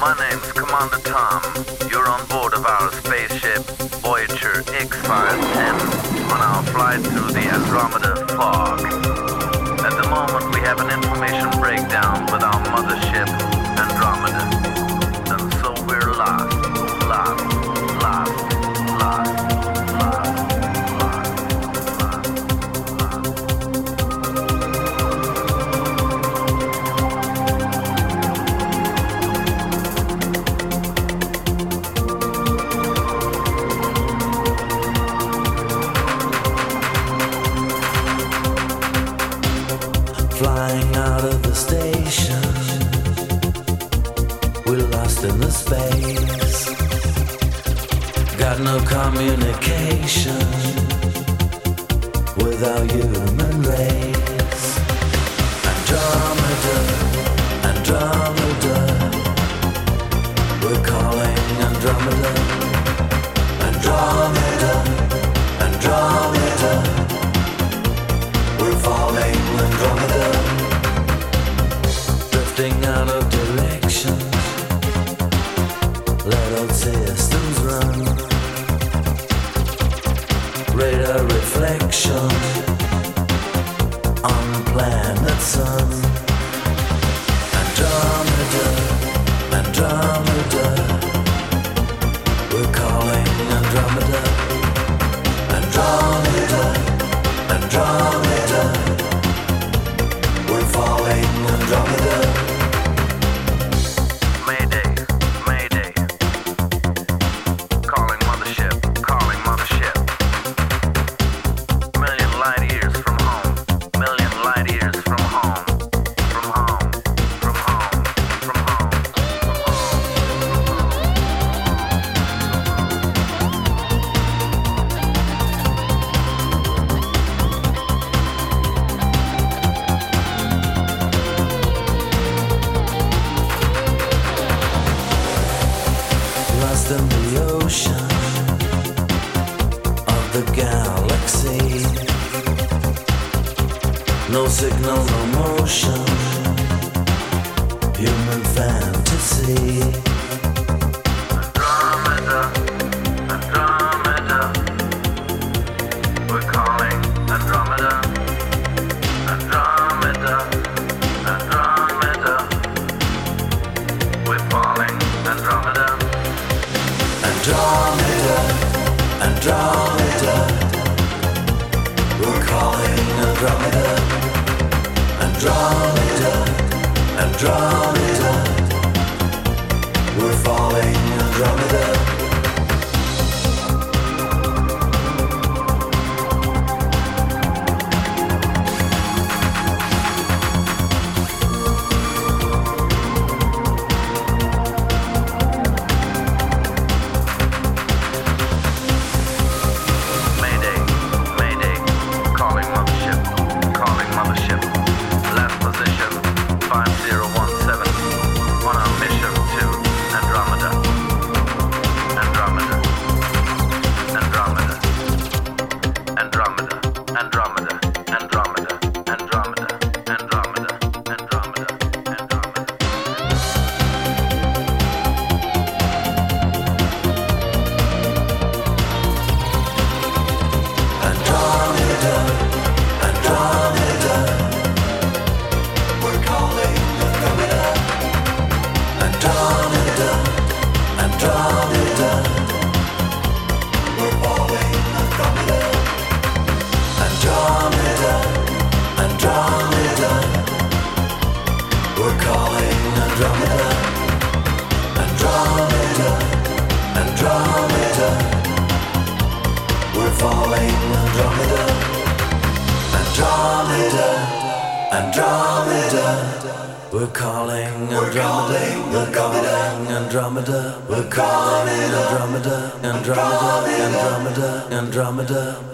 My name's Commander Tom. You're on board of our spaceship Voyager X-510 on our flight through the Andromeda fog. At the moment, we have an information breakdown with our mothership Andromeda. And so we're lost, lost, lost, lost, lost, Flying out of the station, we're lost in the space. Got no communication with our human race. Andromeda, Andromeda, we're calling Andromeda. Andromeda, Andromeda, we're falling Andromeda. Drifting out of direction, let old systems run. Radar reflection on planet Sun. Andromeda, Andromeda, we're calling Andromeda. Andromeda, Andromeda, we're falling Andromeda. Mayday, Mayday. Calling mothership, calling mothership. Million light years from home, million light years from home, from home, from home, from home, from Lost in the ocean of the galaxy. No signal, no motion, human fantasy. Andromeda, Andromeda. We're calling Andromeda. Andromeda, Andromeda. We're falling Andromeda. Andromeda, Andromeda, we're calling Andromeda. Andromeda, Andromeda, we're falling Andromeda. Mayday, Mayday. Calling mothership, calling mothership. Last position 5017 on our mission to Andromeda. Andromeda, Andromeda, Andromeda, Andromeda, Andromeda, Andromeda, Andromeda, Andromeda, Andromeda. Andromeda, Andromeda, we're calling Andromeda. Andromeda, Andromeda, we're falling Andromeda. Andromeda, Andromeda, we're calling Andromeda. Andromeda, Andromeda, we're falling Andromeda. Andromeda, Andromeda, we're calling Andromeda. We're calling Andromeda. We're calling Andromeda. Andromeda, Andromeda, Andromeda.